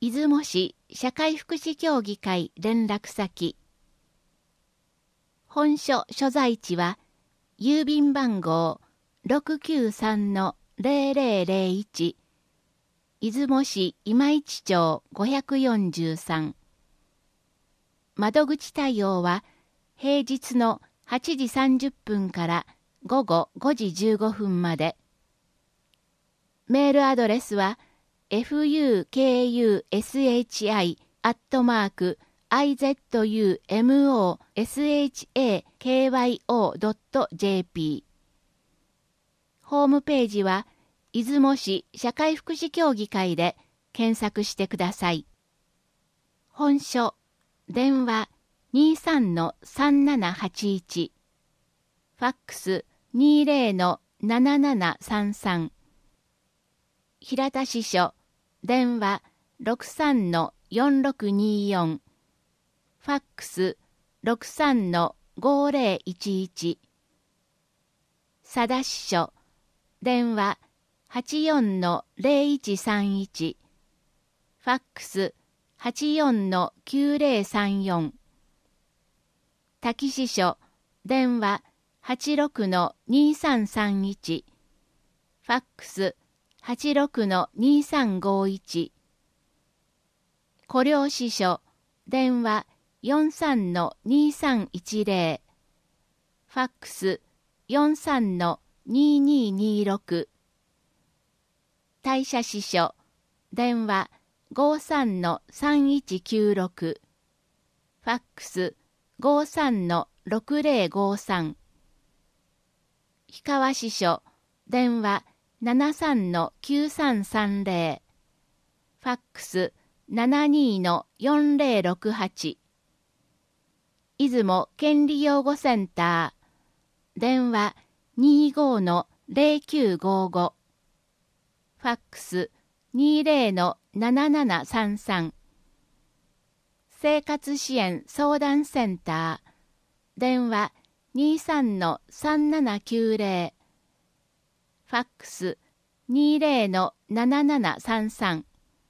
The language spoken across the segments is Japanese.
出雲市社会福祉協議会連絡先。本所所在地は、郵便番号 693-0001、出雲市今市町543。窓口対応は、平日の8時30分から午後5時15分まで。メールアドレスは、fukushikyo.jp。ホームページは、出雲市社会福祉協議会で検索してください。本所、電話23-3781、ファックス20-7733。平田支所、電話 63-4624、ファックス 63-5011。佐田支所、電話 84-0131、ファックス 84-9034。滝支所、電話 86-2331、ファックス 86-2351。古領支所、電話 43-2310、ファックス 43-2226。大社支所、電話 53-3196、ファックス 53-6053。氷川支所、電話 73-9330、ファックス 72-4068。出雲権利擁護センター、電話 25-0955、ファックス 20-7733。生活支援相談センター、電話 23-3790、ファックス 20-7733。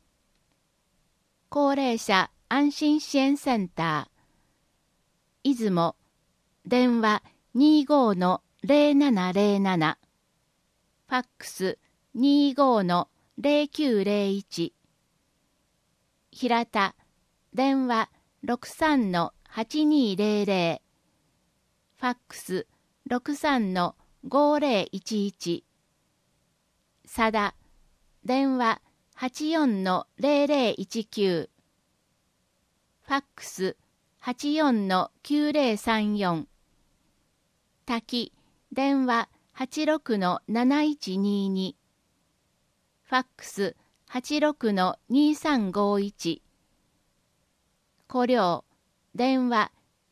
高齢者安心支援センター、出雲、電話 25-0707、ファックス 25-0901。平田、電話 63-8200、ファックス 63-5011。佐田、電話 84-0019、ファックス 84-9034。滝、電話 86-7122、ファックス 86-2351。古領、電話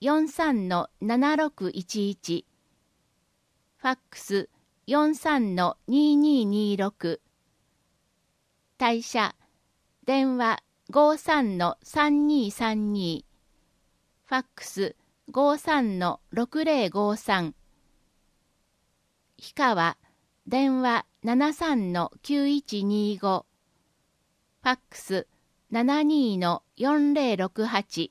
43-7611、ファックス 43-2226。大社、電話 53-3232、ファックス 53-6053。氷川、電話 73-9125、ファックス 72-4068。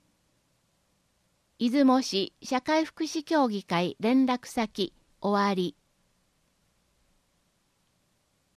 出雲市社会福祉協議会連絡先、終わり。